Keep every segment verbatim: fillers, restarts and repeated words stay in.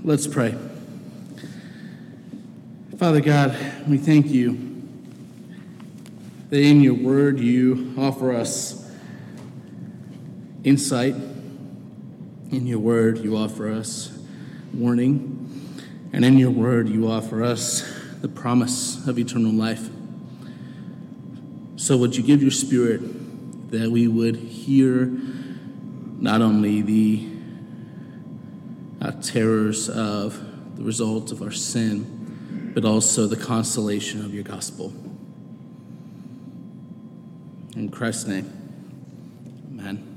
Let's pray. Father God, we thank you that in your word you offer us insight. In your word you offer us warning. And in your word you offer us the promise of eternal life. So would you give your Spirit that we would hear not only the uh, terrors of the result of our sin, but also the consolation of your gospel. In Christ's name, amen.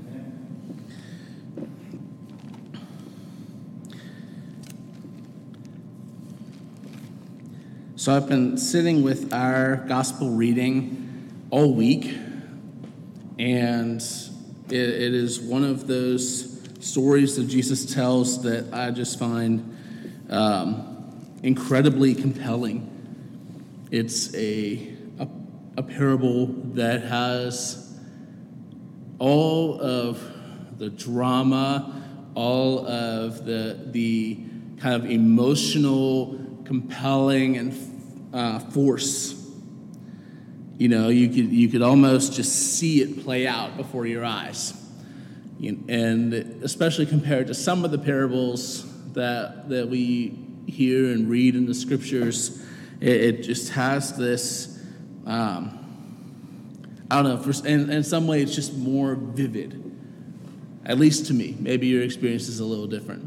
So I've been sitting with our gospel reading all week, and it, it is one of those stories that Jesus tells that I just find um, incredibly compelling. It's a, a a parable that has all of the drama, all of the the kind of emotional, compelling, and uh, force. You know, you could you could almost just see it play out before your eyes. And especially compared to some of the parables that that we hear and read in the scriptures, it, it just has this, um, I don't know, for, in, in some way it's just more vivid, at least to me. Maybe your experience is a little different.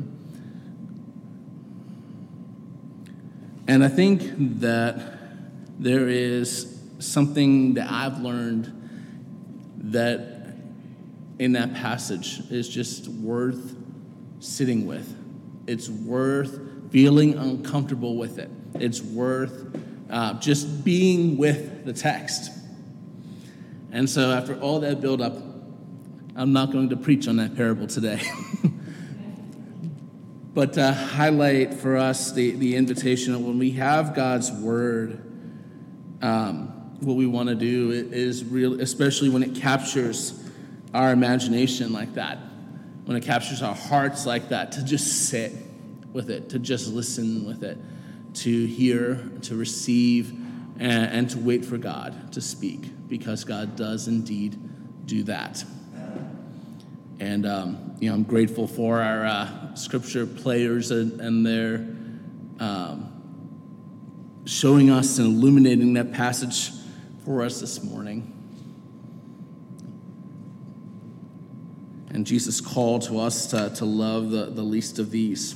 And I think that there is something that I've learned that in that passage is just worth sitting with. It's worth feeling uncomfortable with it. It's worth uh, just being with the text. And so after all that build-up, I'm not going to preach on that parable today. But to highlight for us the, the invitation of when we have God's word, um, what we want to do is real, especially when it captures our imagination like that, when it captures our hearts like that, to just sit with it, to just listen with it, to hear, to receive, and, and to wait for God to speak, because God does indeed do that. And, um, you know, I'm grateful for our uh, scripture players and, and their um, showing us and illuminating that passage for us this morning. And Jesus' call to us to, to love the, the least of these.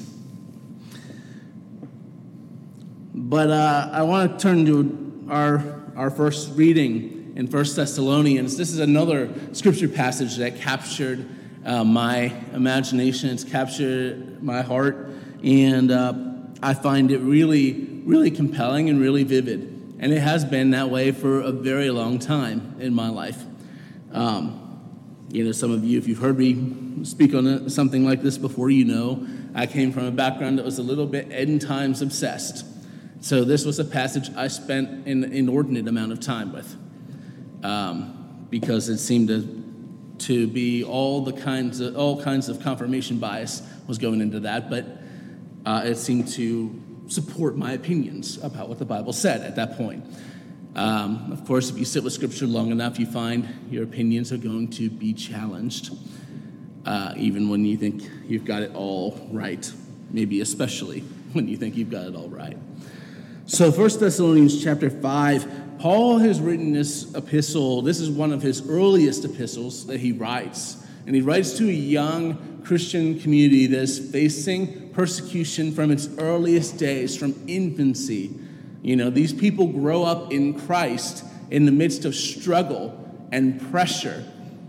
But uh, I want to turn to our, our first reading in First Thessalonians. This is another scripture passage that captured uh, my imagination. It's captured my heart. And uh, I find it really, really compelling and really vivid. And it has been that way for a very long time in my life. Um, You know, some of you, if you've heard me speak on something like this before, you know I came from a background that was a little bit end times obsessed. So this was a passage I spent an inordinate amount of time with, um, because it seemed to to be all the kinds of all kinds of confirmation bias was going into that, but uh, it seemed to support my opinions about what the Bible said at that point. Um, of course, if you sit with Scripture long enough, you find your opinions are going to be challenged, uh, even when you think you've got it all right, maybe especially when you think you've got it all right. So First Thessalonians chapter five, Paul has written this epistle. This is one of his earliest epistles that he writes, and he writes to a young Christian community that is facing persecution from its earliest days, from infancy. You know, these people grow up in Christ in the midst of struggle and pressure,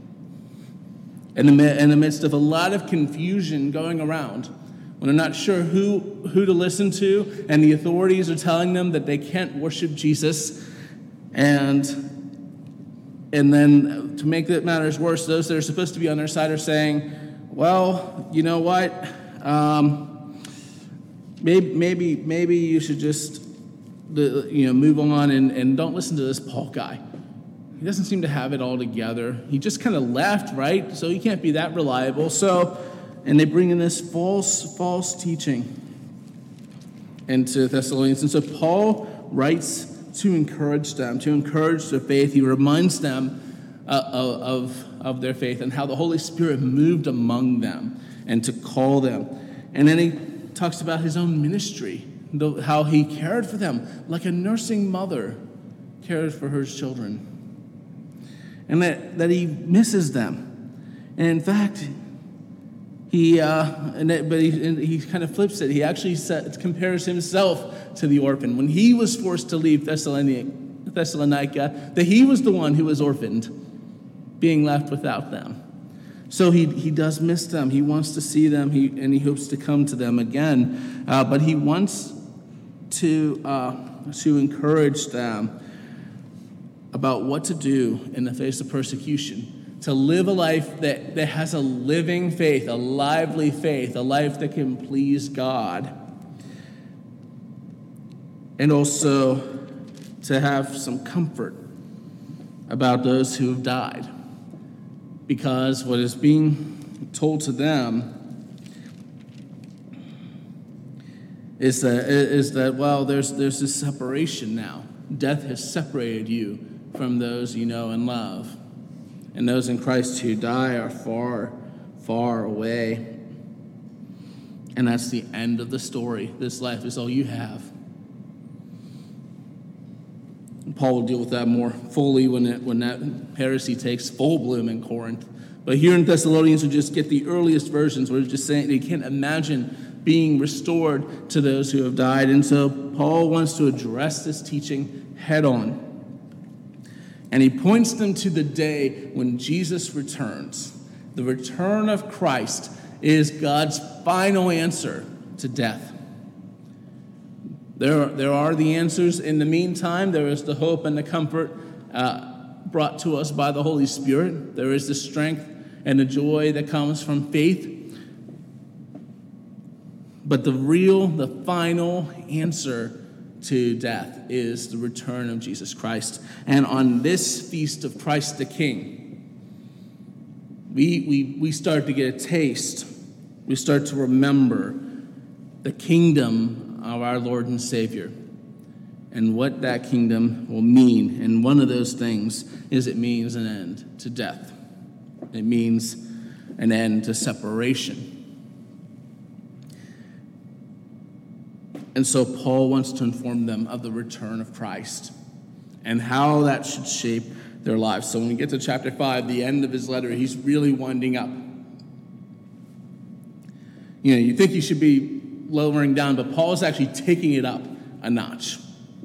in the, in the midst of a lot of confusion going around, when they're not sure who, who to listen to, and the authorities are telling them that they can't worship Jesus. And, and then to make that matters worse, those that are supposed to be on their side are saying, well, you know what, um, maybe, maybe, maybe you should just The, you know, move on and, and don't listen to this Paul guy. He doesn't seem to have it all together. He just kind of left, right? So he can't be that reliable. So, and they bring in this false, false teaching. and to Thessalonians. And so Paul writes to encourage them, to encourage their faith. He reminds them uh, of, of their faith and how the Holy Spirit moved among them and to call them. And then he talks about his own ministry, the, how he cared for them like a nursing mother cares for her children. And that, that he misses them. And in fact, he, uh, and that, but he, and he kind of flips it. He actually set, compares himself to the orphan. When he was forced to leave Thessalonica, Thessalonica, that he was the one who was orphaned, being left without them. So he, he does miss them. He wants to see them, he, and he hopes to come to them again. Uh, but he wants to, uh, to encourage them about what to do in the face of persecution, to live a life that, that has a living faith, a lively faith, a life that can please God. And also to have some comfort about those who have died. Because what is being told to them is that, is that well, there's, there's this separation now. Death has separated you from those you know and love. And those in Christ who die are far, far away. And that's the end of the story. This life is all you have. Paul will deal with that more fully when it, when that heresy takes full bloom in Corinth. But here in Thessalonians, we just get the earliest versions where it's just saying they can't imagine being restored to those who have died. And so Paul wants to address this teaching head on. And he points them to the day when Jesus returns. The return of Christ is God's final answer to death. There, there are the answers in the meantime. There is the hope and the comfort uh, brought to us by the Holy Spirit. There is the strength and the joy that comes from faith. But the real, the final answer to death is the return of Jesus Christ. And on this feast of Christ the King, we, we, we start to get a taste. We start to remember the kingdom of our Lord and Savior and what that kingdom will mean. And one of those things is it means an end to death. It means an end to separation. And so Paul wants to inform them of the return of Christ and how that should shape their lives. So when we get to chapter five, the end of his letter, he's really winding up. You know, you think he should be lowering down, but Paul is actually taking it up a notch.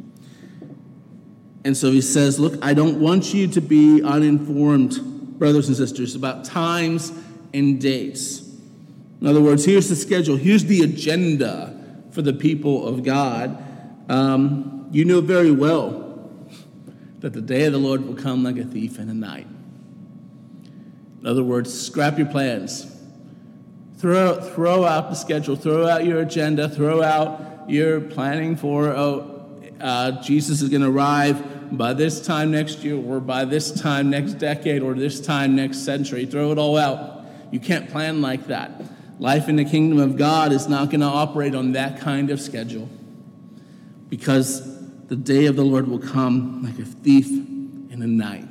And so he says, look, I don't want you to be uninformed, brothers and sisters, about times and dates. In other words, here's the schedule. Here's the agenda for the people of God. Um, you know very well that the day of the Lord will come like a thief in the night. In other words, scrap your plans. Throw, throw out the schedule, throw out your agenda, throw out your planning for, oh, uh, Jesus is going to arrive by this time next year or by this time next decade or this time next century. Throw it all out. You can't plan like that. Life in the kingdom of God is not going to operate on that kind of schedule because the day of the Lord will come like a thief in the night.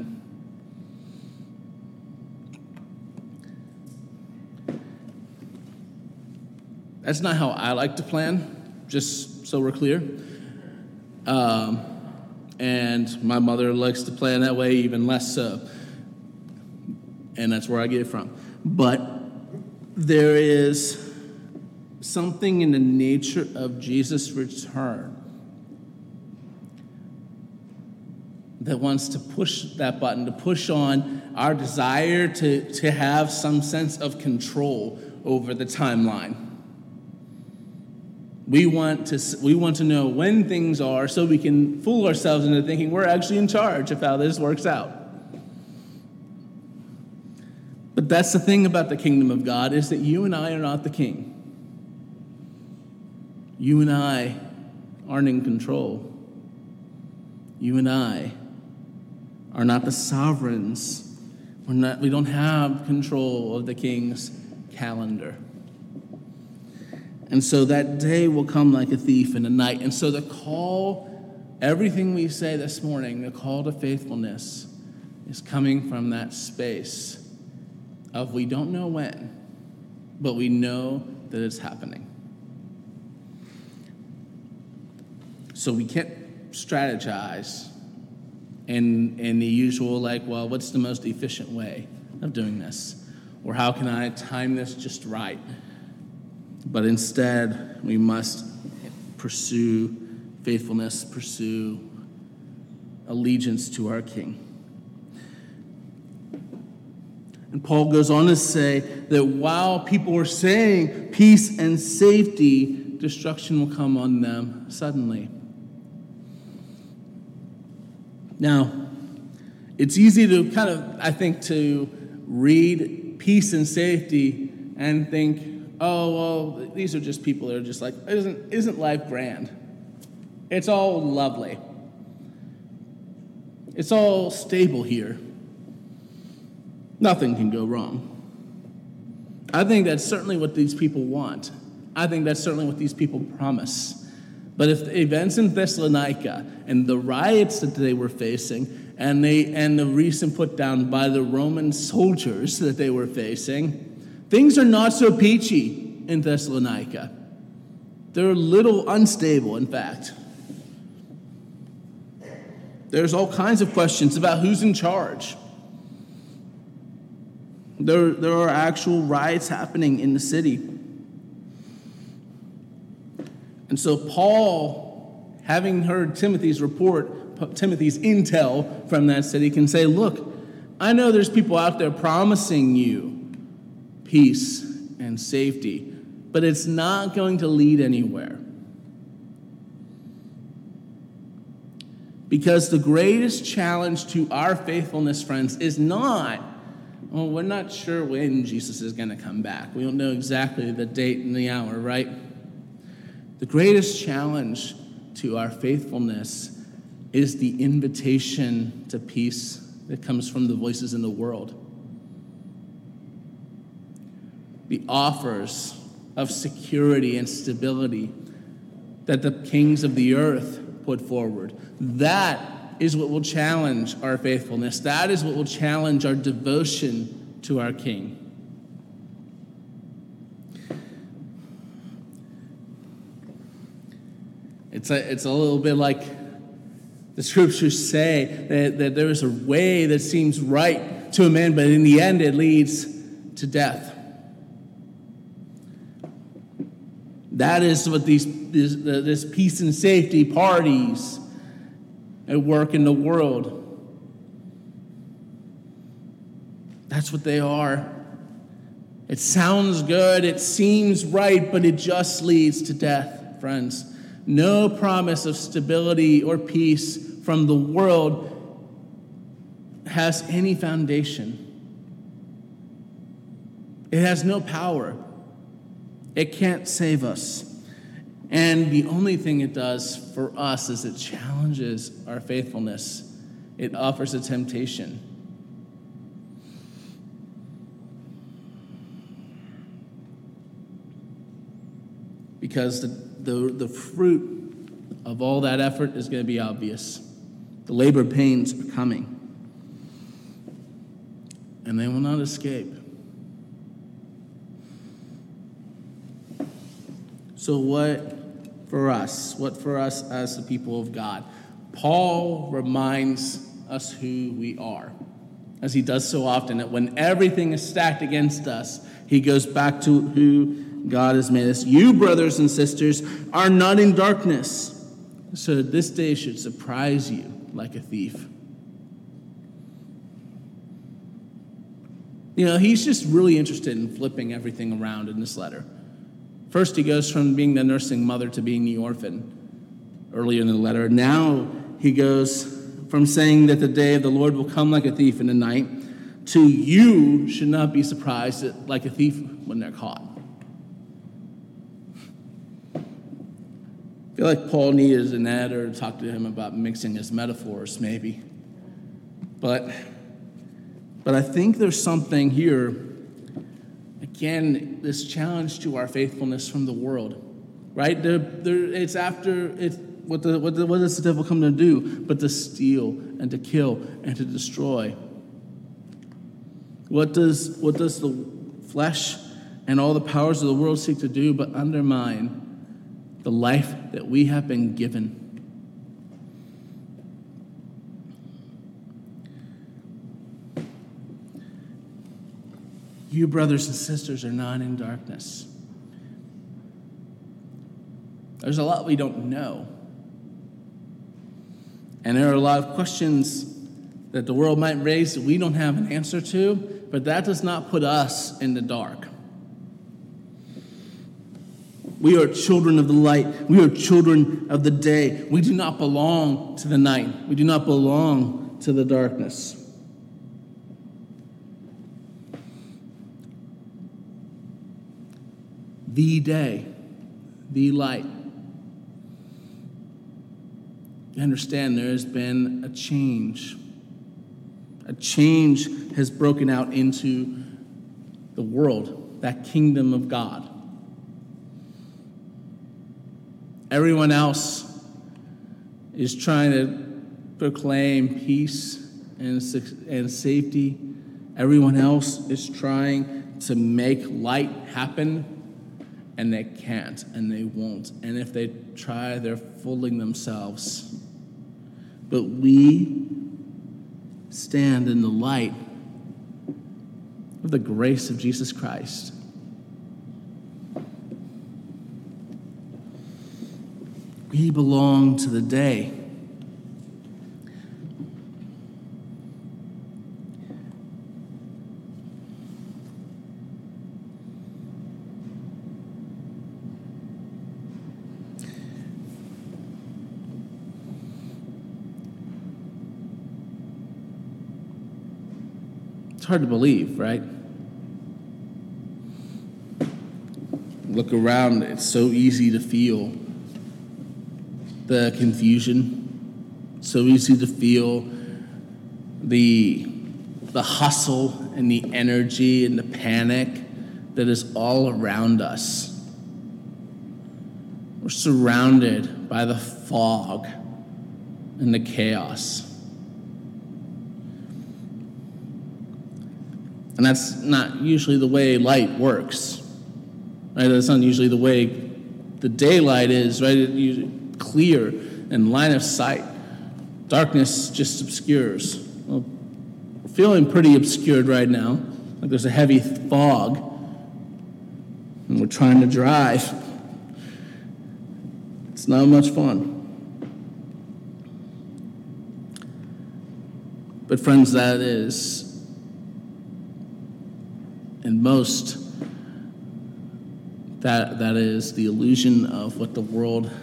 That's not how I like to plan, just so we're clear. Um, and my mother likes to plan that way even less so. And that's where I get it from. But there is something in the nature of Jesus' return that wants to push that button, to push on our desire to, to have some sense of control over the timeline. We want to we want to know when things are so we can fool ourselves into thinking we're actually in charge of how this works out. But that's the thing about the kingdom of God is that you and I are not the king. You and I aren't in control. You and I are not the sovereigns. We're not, we don't have control of the king's calendar. And so that day will come like a thief in the night. And so the call, everything we say this morning, the call to faithfulness is coming from that space of we don't know when, but we know that it's happening. So we can't strategize in, in the usual, like, well, what's the most efficient way of doing this? Or how can I time this just right? But instead, we must pursue faithfulness, pursue allegiance to our King. And Paul goes on to say that while people were saying peace and safety, destruction will come on them suddenly. Now, it's easy to kind of, I think, to read peace and safety and think, oh, well, these are just people that are just like, isn't, isn't life grand? It's all lovely. It's all stable here. Nothing can go wrong. I think that's certainly what these people want. I think that's certainly what these people promise. But if the events in Thessalonica and the riots that they were facing and they and the recent put down by the Roman soldiers that they were facing, things are not so peachy in Thessalonica. They're a little unstable, in fact. There's all kinds of questions about who's in charge. There, there are actual riots happening in the city. And so Paul, having heard Timothy's report, Timothy's intel from that city, can say, look, I know there's people out there promising you peace and safety, but it's not going to lead anywhere. Because the greatest challenge to our faithfulness, friends, is not, well, we're not sure when Jesus is going to come back. We don't know exactly the date and the hour, right? The greatest challenge to our faithfulness is the invitation to peace that comes from the voices in the world. The offers of security and stability that the kings of the earth put forward. That is what will challenge our faithfulness. That is what will challenge our devotion to our King. It's a, it's a little bit like the scriptures say that, that there is a way that seems right to a man, but in the end it leads to death. That is what these this, this peace and safety parties at work in the world. That's what they are. It sounds good, it seems right, but it just leads to death, friends. No promise of stability or peace from the world has any foundation. It has no power. It can't save us. And the only thing it does for us is it challenges our faithfulness. It offers a temptation. Because the, the, the fruit of all that effort is going to be obvious. The labor pains are coming. And they will not escape. So what for us? What for us as the people of God? Paul reminds us who we are, as he does so often, that when everything is stacked against us, he goes back to who God has made us. You, brothers and sisters, are not in darkness, so this day should surprise you like a thief. You know, he's just really interested in flipping everything around in this letter. First, he goes from being the nursing mother to being the orphan earlier in the letter. Now he goes from saying that the day of the Lord will come like a thief in the night to you should not be surprised at, like a thief when they're caught. I feel like Paul needed an editor to talk to him about mixing his metaphors, maybe. But, but I think there's something here that again, this challenge to our faithfulness from the world, right? They're, they're, it's after, it's, what, the, what, the, what does the devil come to do but to steal and to kill and to destroy? What does, what does the flesh and all the powers of the world seek to do but undermine the life that we have been given? You, brothers and sisters, are not in darkness. There's a lot we don't know. And there are a lot of questions that the world might raise that we don't have an answer to, but that does not put us in the dark. We are children of the light. We are children of the day. We do not belong to the night. We do not belong to the darkness. The day, the light. You understand there has been a change. A change has broken out into the world, that kingdom of God. Everyone else is trying to proclaim peace and, and safety. Everyone else is trying to make light happen. And they can't, and they won't. And if they try, they're fooling themselves. But we stand in the light of the grace of Jesus Christ. We belong to the day. It's hard to believe, right? Look around, it's so easy to feel the confusion, so easy to feel the, the hustle and the energy and the panic that is all around us. We're surrounded by the fog and the chaos. And that's not usually the way light works, right? That's not usually the way the daylight is, right? It's clear and line of sight. Darkness just obscures. Well, we're feeling pretty obscured right now, like there's a heavy fog, and we're trying to drive. It's not much fun. But friends, that is, and most, that that is the illusion of what the world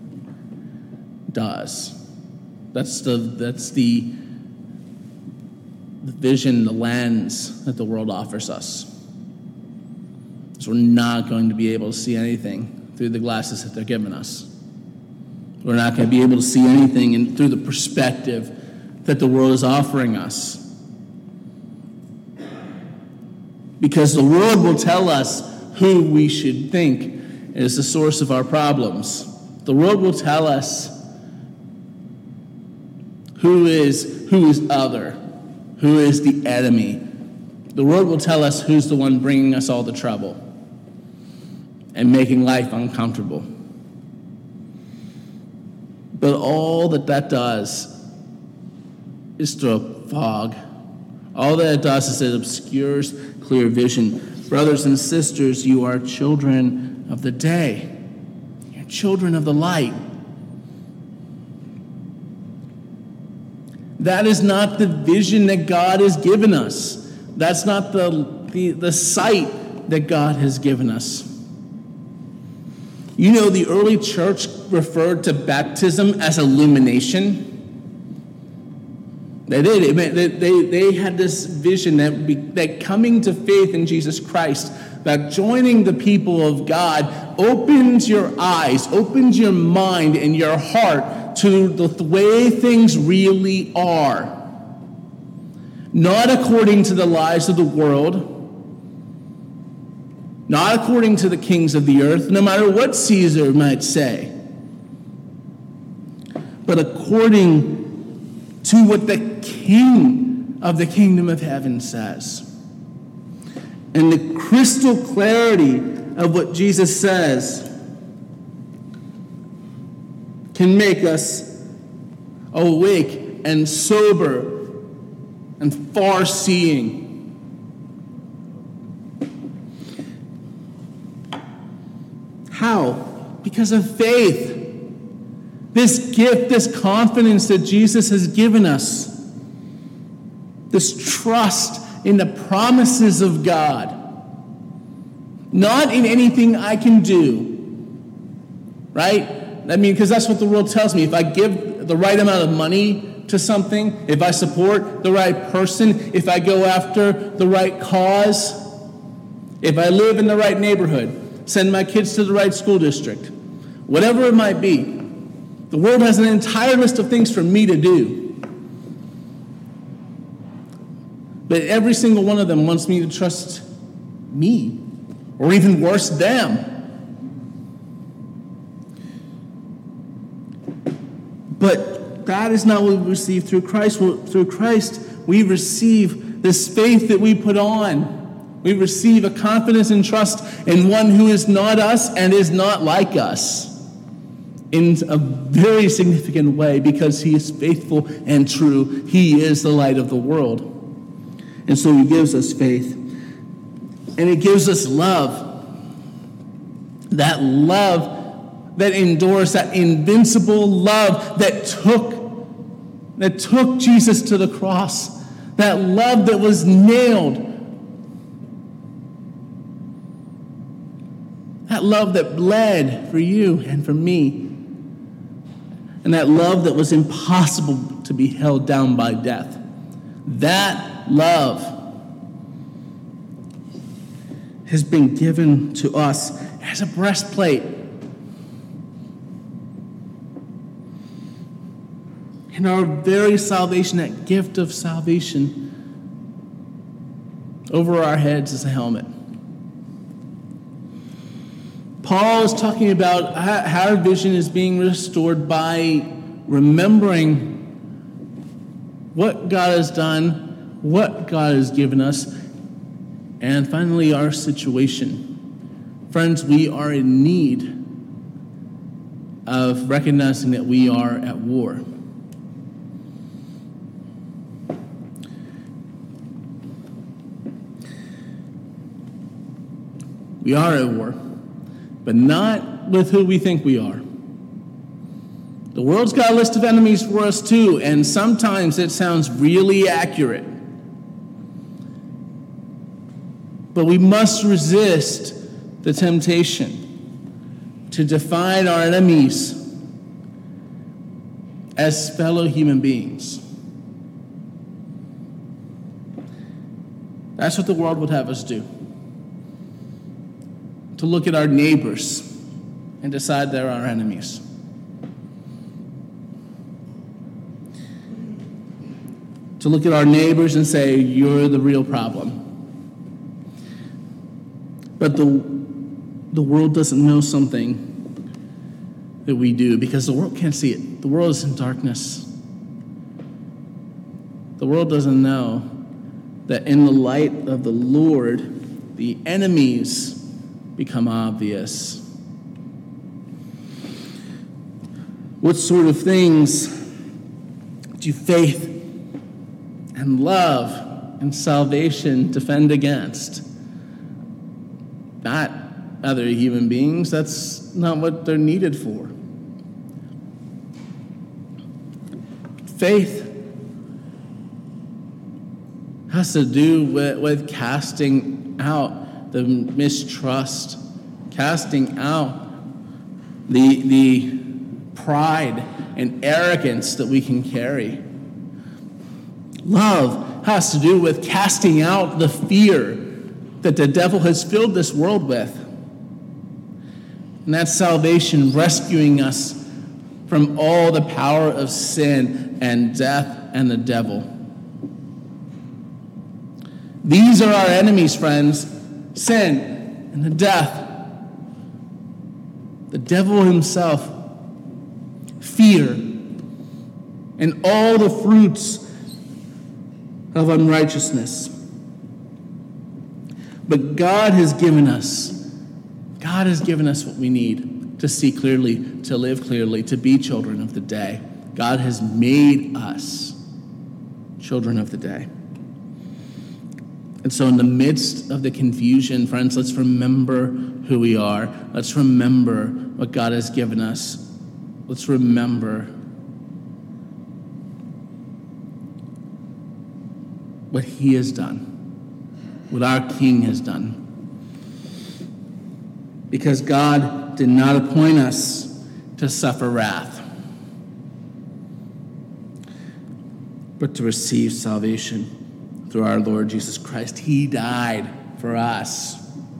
does. That's the that's the, the vision, the lens that the world offers us. So we're not going to be able to see anything through the glasses that they're giving us. We're not going to be able to see anything in, through the perspective that the world is offering us. Because the world will tell us who we should think is the source of our problems. The world will tell us who is who is other, who is the enemy. The world will tell us who's the one bringing us all the trouble and making life uncomfortable. But all that that does is throw fog. All that it does is it obscures clear vision. Brothers and sisters, you are children of the day. You're children of the light. That is not the vision that God has given us. That's not the, the, the sight that God has given us. You know, the early church referred to baptism as illumination. They did. It meant that they, they had this vision that, be, that coming to faith in Jesus Christ, that joining the people of God opens your eyes, opens your mind and your heart to the, the way things really are. Not according to the lies of the world, not according to the kings of the earth, no matter what Caesar might say, but according to what the King of the kingdom of heaven says. And the crystal clarity of what Jesus says can make us awake and sober and far-seeing. How? Because of faith. This gift, this confidence that Jesus has given us. This trust in the promises of God. Not in anything I can do. Right? I mean, because that's what the world tells me. If I give the right amount of money to something, if I support the right person, if I go after the right cause, if I live in the right neighborhood, send my kids to the right school district, whatever it might be, the world has an entire list of things for me to do. But every single one of them wants me to trust me, or even worse, them. But that is not what we receive through Christ. Through Christ, we receive this faith that we put on. We receive a confidence and trust in one who is not us and is not like us in a very significant way, because he is faithful and true. He is the light of the world. And so he gives us faith. And he gives us love. That love that endures, that invincible love that took, that took Jesus to the cross. That love that was nailed. That love that bled for you and for me. And that love that was impossible to be held down by death. That love has been given to us as a breastplate. And our very salvation, that gift of salvation, over our heads is a helmet. Paul is talking about how our vision is being restored by remembering what God has done, what God has given us, and finally our situation. Friends, we are in need of recognizing that we are at war. We are at war, but not with who we think we are. The world's got a list of enemies for us too, and sometimes it sounds really accurate. But we must resist the temptation to define our enemies as fellow human beings. That's what the world would have us do. To look at our neighbors and decide they're our enemies. To look at our neighbors and say, you're the real problem. But the, the world doesn't know something that we do, because the world can't see it. The world is in darkness. The world doesn't know that in the light of the Lord, the enemies become obvious. What sort of things do faith and love and salvation defend against? Not other human beings. That's not what they're needed for. Faith has to do with, with casting out the mistrust, casting out the, the pride and arrogance that we can carry. Love has to do with casting out the fear that the devil has filled this world with. And that's salvation, rescuing us from all the power of sin and death and the devil. These are our enemies, friends. Sin and the death, the devil himself, fear, and all the fruits of unrighteousness. But God has given us, God has given us what we need to see clearly, to live clearly, to be children of the day. God has made us children of the day. And so in the midst of the confusion, friends, let's remember who we are. Let's remember what God has given us. Let's remember what he has done, what our King has done. Because God did not appoint us to suffer wrath, but to receive salvation through our Lord Jesus Christ. He died for us.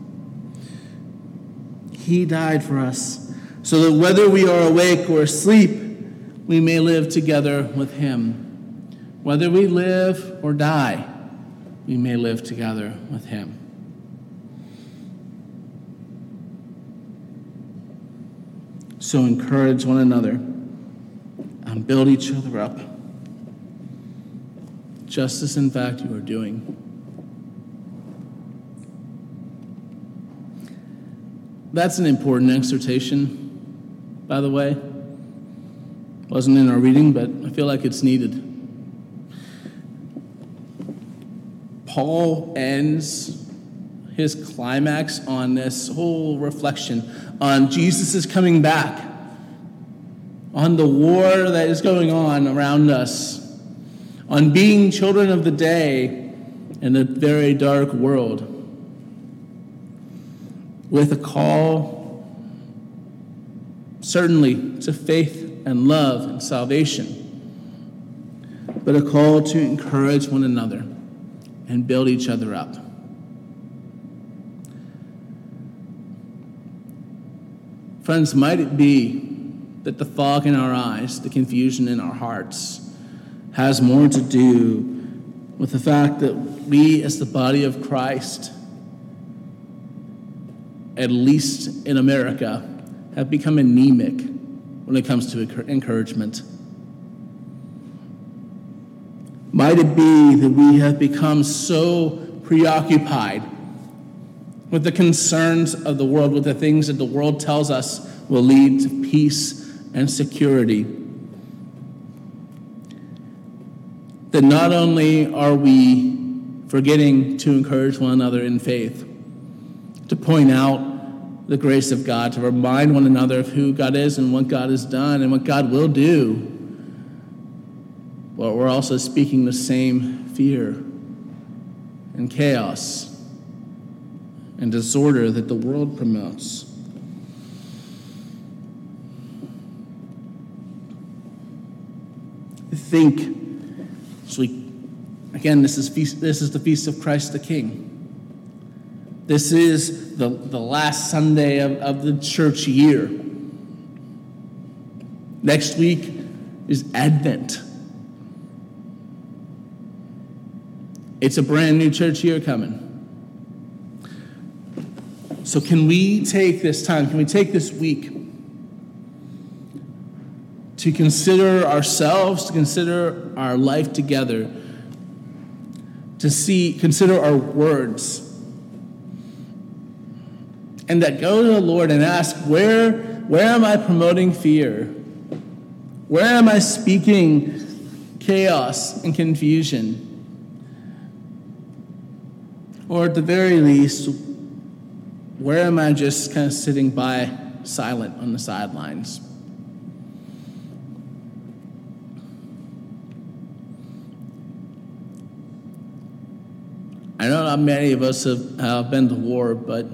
He died for us, so that whether we are awake or asleep, we may live together with him. Whether we live or die, we may live together with him. So encourage one another and build each other up, just as in fact you are doing. That's an important exhortation, by the way. Wasn't in our reading, but I feel like it's needed. Paul ends his climax on this whole reflection on Jesus' coming back, on the war that is going on around us, on being children of the day in a very dark world, with a call, certainly, to faith and love and salvation, but a call to encourage one another and build each other up. Friends, might it be that the fog in our eyes, the confusion in our hearts, has more to do with the fact that we as the body of Christ, at least in America, have become anemic when it comes to encouragement. Might it be that we have become so preoccupied with the concerns of the world, with the things that the world tells us will lead to peace and security, that not only are we forgetting to encourage one another in faith, to point out the grace of God, to remind one another of who God is and what God has done and what God will do, but we're also speaking the same fear and chaos and disorder that the world promotes. Think, so we, again, this is feast, this is the Feast of Christ the King. This is the, the last Sunday of, of the church year. Next week is Advent. It's a brand new church year coming. So can we take this time, can we take this week to consider ourselves, to consider our life together, to see, consider our words, and that go to the Lord and ask, where, where am I promoting fear? Where am I speaking chaos and confusion? Or at the very least, where am I just kind of sitting by silent on the sidelines? I know not many of us have uh, been to war, but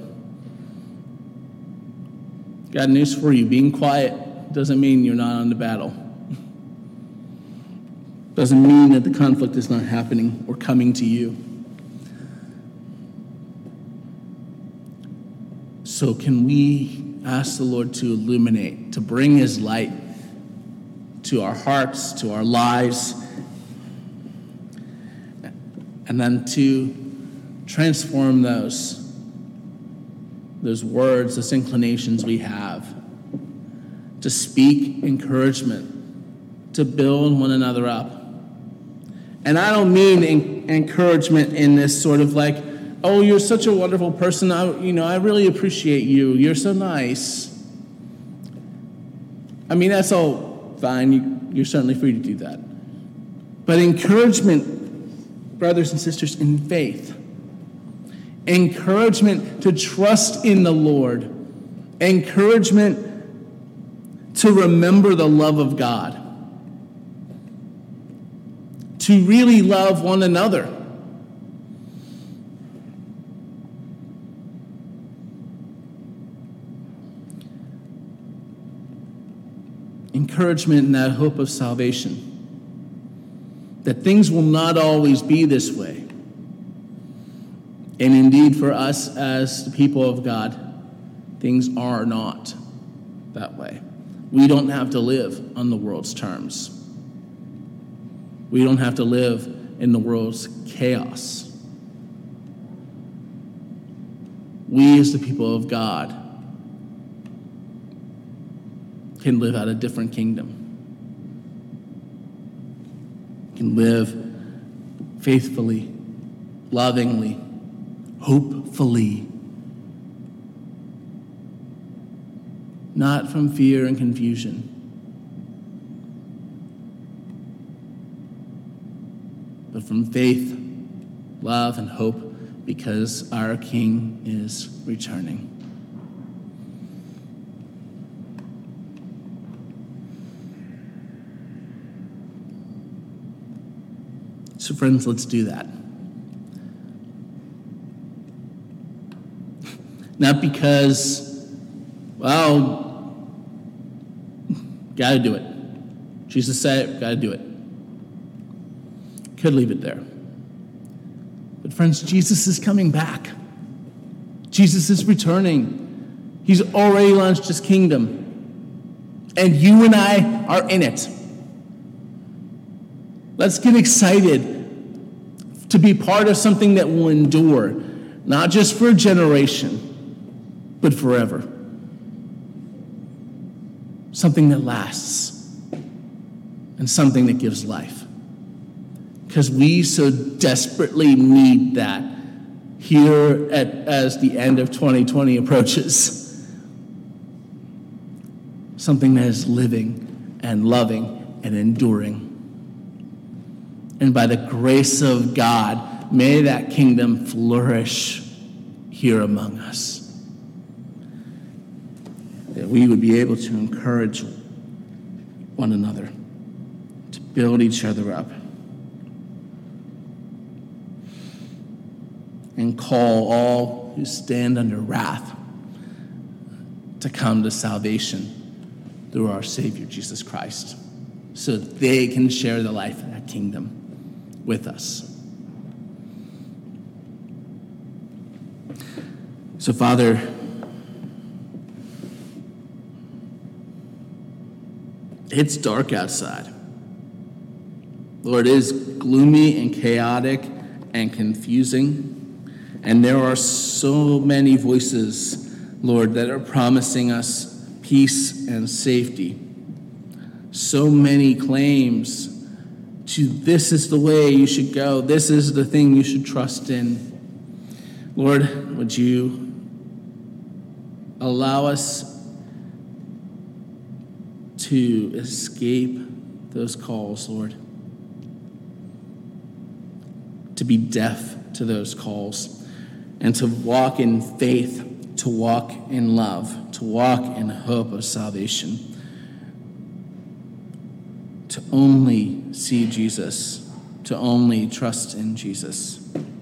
got news for you. Being quiet doesn't mean you're not on the battle. Doesn't mean that the conflict is not happening or coming to you. So can we ask the Lord to illuminate, to bring his light to our hearts, to our lives, and then to transform those those words, those inclinations we have to speak encouragement, to build one another up. And I don't mean in- encouragement in this sort of like, oh, you're such a wonderful person. I, you know, I really appreciate you. You're so nice. I mean, that's all fine. You, you're certainly free to do that. But encouragement, brothers and sisters, in faith. Encouragement to trust in the Lord. Encouragement to remember the love of God. To really love one another. Encouragement in that hope of salvation. That things will not always be this way. And indeed, for us as the people of God, things are not that way. We don't have to live on the world's terms. We don't have to live in the world's chaos. We as the people of God can live out a different kingdom. Can live faithfully, lovingly, hopefully. Not from fear and confusion. But from faith, love, and hope, because our King is returning. So friends, let's do that. Not because, well, gotta do it. Jesus said it, gotta do it. Could leave it there. But friends, Jesus is coming back. Jesus is returning. He's already launched his kingdom. And you and I are in it. Let's get excited to be part of something that will endure, not just for a generation, but forever. Something that lasts and something that gives life. Because we so desperately need that here at, as the end of twenty twenty approaches. Something that is living and loving and enduring. And by the grace of God, may that kingdom flourish here among us. That we would be able to encourage one another, to build each other up, and call all who stand under wrath to come to salvation through our Savior, Jesus Christ, so that they can share the life of that kingdom with us. So, Father, it's dark outside. Lord, it is gloomy and chaotic and confusing. And there are so many voices, Lord, that are promising us peace and safety. So many claims to this is the way you should go. This is the thing you should trust in. Lord, would you allow us to escape those calls, Lord? To be deaf to those calls and to walk in faith, to walk in love, to walk in hope of salvation. To only see Jesus, to only trust in Jesus.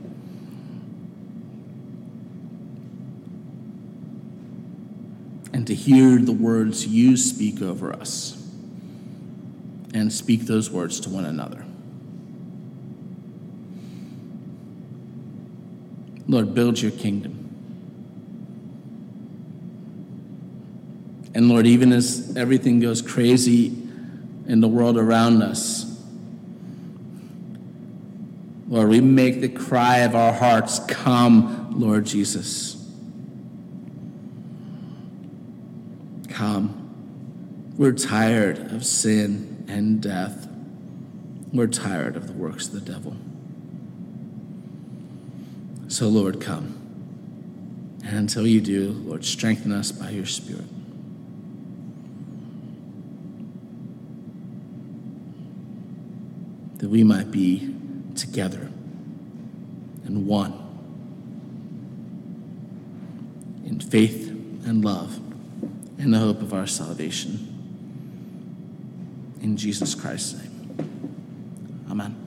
And to hear the words you speak over us, and speak those words to one another. Lord, build your kingdom. And Lord, even as everything goes crazy in the world around us, Lord, we make the cry of our hearts, come, Lord Jesus. come. We're tired of sin and death. We're tired of the works of the devil. So, Lord, come. And until you do, Lord, strengthen us by your Spirit. That we might be together and one in faith and love and the hope of our salvation. In Jesus Christ's name, amen.